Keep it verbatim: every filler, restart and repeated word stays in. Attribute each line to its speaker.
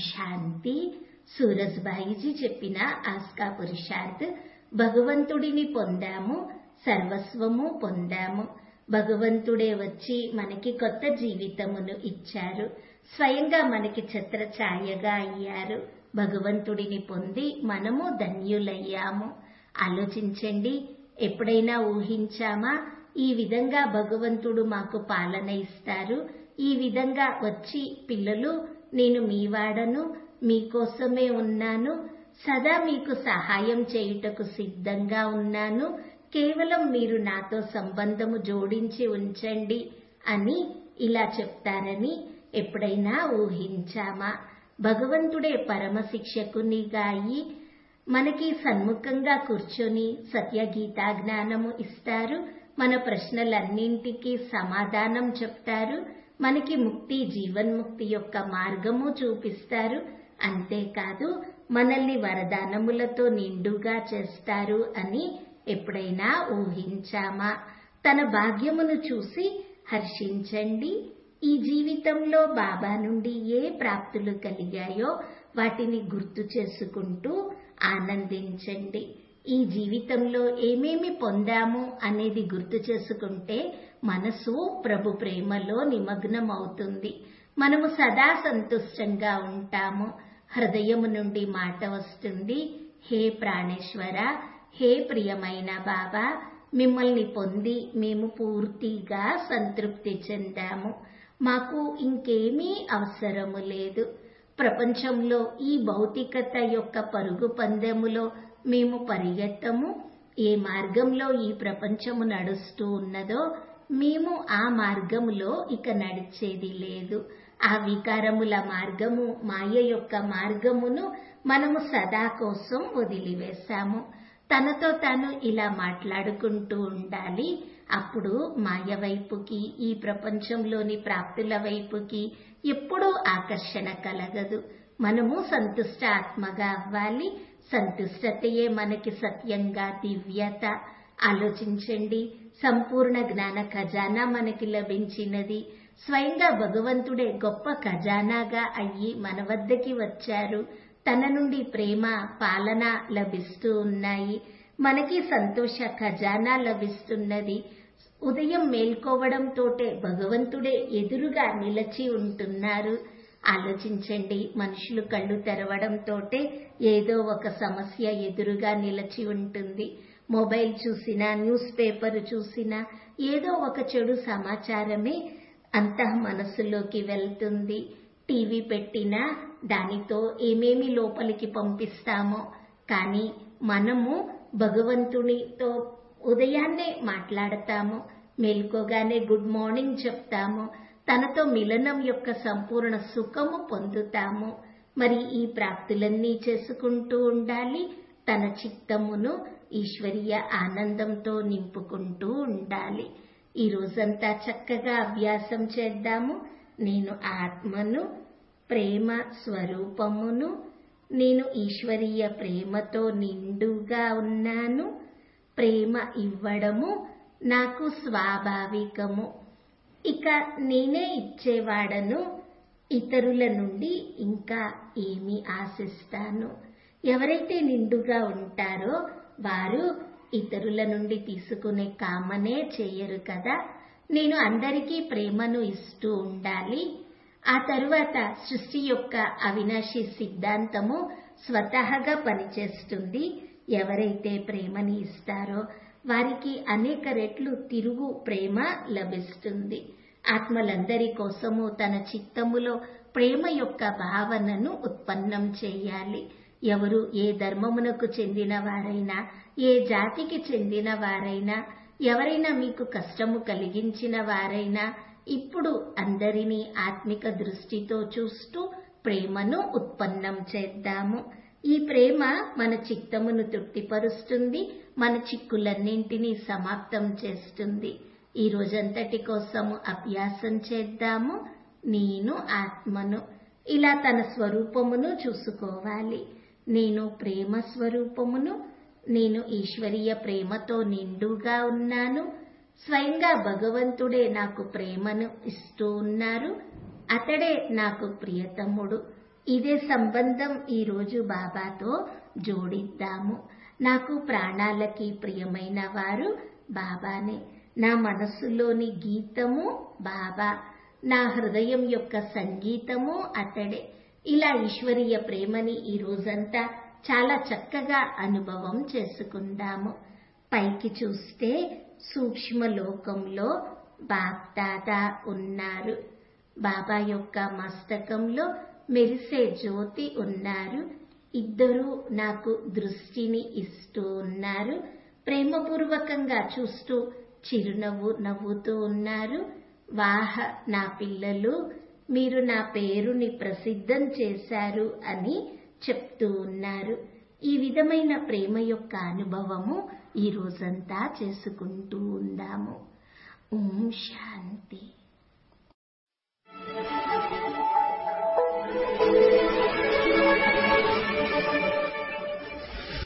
Speaker 1: శాంతి. సూరజ్భాయిజీ చెప్పిన ఆస్కా పురుషార్థ్. భగవంతుడిని పొందాము, సర్వస్వము పొందాము. భగవంతుడే వచ్చి మనకి కొత్త జీవితమును ఇచ్చారు. స్వయంగా మనకి ఛత్రఛాయగా అయ్యారు. భగవంతుడిని పొంది మనము ధన్యులయ్యాము. ఆలోచించండి, ఎప్పుడైనా ఊహించామా ఈ విధంగా భగవంతుడు మాకు పాలన ఇస్తారు, ఈ విధంగా వచ్చి పిల్లలు నేను మీవాడను, మీకోసమే ఉన్నాను, సదా మీకు సహాయం చేయుటకు సిద్ధంగా ఉన్నాను, కేవలం మీరు నాతో సంబంధము జోడించి ఉంచండి అని ఇలా చెప్తారని ఎప్పుడైనా ఊహించామా? భగవంతుడే పరమ శిక్షకునిగా అయి మనకి సన్ముఖంగా కూర్చొని సత్యగీతా జ్ఞానము ఇస్తారు. మన ప్రశ్నలన్నింటికీ సమాధానం చెప్తారు. మనకి ముక్తి, జీవన్ముక్తి యొక్క మార్గము చూపిస్తారు. అంతేకాదు మనల్ని వరదానములతో నిండుగా చేస్తారు అని ఎప్పుడైనా ఊహించామా? తన భాగ్యమును చూసి హర్షించండి. ఈ జీవితంలో బాబా నుండి ఏ ప్రాప్తులు కలిగాయో వాటిని గుర్తు చేసుకుంటూ ఆనందించండి. ఈ జీవితంలో ఏమేమి పొందాము అనేది గుర్తు చేసుకుంటే మనసు ప్రభు ప్రేమలో నిమగ్నం అవుతుంది. మనము సదా సంతుష్టంగా ఉంటాము. హృదయము నుండి మాట వస్తుంది, హే ప్రాణేశ్వర, హే ప్రియమైన బాబా, మిమ్మల్ని పొంది మేము పూర్తిగా సంతృప్తి చెందాము. మాకు ఇంకేమీ అవసరము లేదు. ప్రపంచంలో ఈ భౌతికత యొక్క పరుగు పందెములో మేము పరిగెత్తము. ఏ మార్గంలో ఈ ప్రపంచము నడుస్తూ ఉన్నదో మేము ఆ మార్గములో ఇక నడిచేది లేదు. ఆ వికారముల మార్గము, మాయ యొక్క మార్గమును మనము సదా కోసం వదిలివేశాము. తనతో తాను ఇలా మాట్లాడుకుంటూ ఉండాలి. అప్పుడు మాయ వైపుకి, ఈ ప్రపంచంలోని ప్రాప్తుల వైపుకి ఎప్పుడూ ఆకర్షణ కలగదు. మనము సంతుష్ట ఆత్మగా అవ్వాలి. సంతుష్టతయే మనకి సత్యంగా దివ్యత. ఆలోచించండి, సంపూర్ణ జ్ఞాన ఖజానా మనకి లభించినది. స్వయంగా భగవంతుడే గొప్ప ఖజానాగా అయ్యి మన వద్దకి వచ్చారు. తన నుండి ప్రేమ, పాలన లభిస్తూ ఉన్నాయి. మనకి సంతోష ఖజానా లభిస్తున్నది. ఉదయం మేల్కోవడంతోటే భగవంతుడే ఎదురుగా నిలచి ఉంటున్నారు. ఆలోచించండి, మనుషులు కళ్ళు తెరవడంతోటే ఏదో ఒక సమస్య ఎదురుగా నిలచి ఉంటుంది. మొబైల్ చూసినా, న్యూస్ పేపర్ చూసినా ఏదో ఒక చెడు సమాచారమే అంతః మనస్సులోకి వెళ్తుంది. టీవీ పెట్టినా దానితో ఏమేమి లోపలికి పంపిస్తామో. కానీ మనము భగవంతునితో ఉదయాన్నే మాట్లాడతాము, మేల్కోగానే గుడ్ మార్నింగ్ చెప్తాము, తనతో మిలనం యొక్క సంపూర్ణ సుఖము పొందుతాము. మరి ఈ ప్రాప్తులన్నీ చేసుకుంటూ ఉండాలి. తన చిత్తమును ఈశ్వరీయ ఆనందంతో నింపుకుంటూ ఉండాలి. ఈ రోజంతా చక్కగా అభ్యాసం చేద్దాము. నేను ఆత్మను, ప్రేమ స్వరూపమును, నేను ఈశ్వరీయ ప్రేమతో నిండుగా ఉన్నాను. ప్రేమ ఇవ్వడము నాకు స్వాభావికము. ఇక నేనే ఇచ్చేవాడను. ఇతరుల నుండి ఇంకా ఏమి ఆశిస్తాను? ఎవరైతే నిండుగా ఉంటారో వారు ఇతరుల నుండి తీసుకునే కామనే చేయరు కదా. నేను అందరికీ ప్రేమను ఇస్తూ ఉండాలి. ఆ తరువాత సృష్టి యొక్క అవినాశి సిద్ధాంతము స్వతహాగా పనిచేస్తుంది. ఎవరైతే ప్రేమని ఇస్తారో వారికి అనేక రెట్లు తిరుగు ప్రేమ లభిస్తుంది. ఆత్మలందరి కోసము తన చిత్తములో ప్రేమ యొక్క భావనను ఉత్పన్నం చేయాలి. ఎవరు ఏ ధర్మమునకు చెందిన వారైనా, ఏ జాతికి చెందిన వారైనా, ఎవరైనా మీకు కష్టము కలిగించిన వారైనా ఇప్పుడు అందరినీ ఆత్మిక దృష్టితో చూస్తూ ప్రేమను ఉత్పన్నం చేద్దాము. ఈ ప్రేమ మన చిత్తమును తృప్తిపరుస్తుంది, మన చిక్కులన్నింటినీ సమాప్తం చేస్తుంది. ఈ రోజంతటి కోసము అభ్యాసం చేద్దాము. నేను ఆత్మను. ఇలా తన స్వరూపమును చూసుకోవాలి. నేను ప్రేమ స్వరూపమును. నేను ఈశ్వరీయ ప్రేమతో నిండుగా ఉన్నాను. స్వయంగా భగవంతుడే నాకు ప్రేమను ఇస్తూ ఉన్నారు. అతడే నాకు ప్రియతముడు. ఇదే సంబంధం ఈరోజు బాబాతో జోడిద్దాము. నాకు ప్రాణాలకి ప్రియమైన వారు బాబానే. నా మనస్సులోని గీతము బాబా, నా హృదయం యొక్క సంగీతము అతడే. ఇలా ఈశ్వరీయ ప్రేమని ఈ రోజంతా చాలా చక్కగా అనుభవం చేసుకుందాము. పైకి చూస్తే సూక్ష్మ లోకంలో బాప్దాదా ఉన్నారు. బాబా యొక్క మస్తకంలో మెరిసే జ్యోతి ఉన్నారు. ఇద్దరూ నాకు దృష్టిని ఇస్తూ ఉన్నారు. ప్రేమపూర్వకంగా చూస్తూ చిరునవ్వు నవ్వుతూ ఉన్నారు. వాహ నా పిల్లలు, మీరు నా పేరుని ప్రసిద్ధం చేశారు అని చెప్తూ ఉన్నారు. ఈ విధమైన ప్రేమ యొక్క అనుభవము ఈ రోజంతా చేసుకుంటూ ఉందాము. ఓం శాంతి.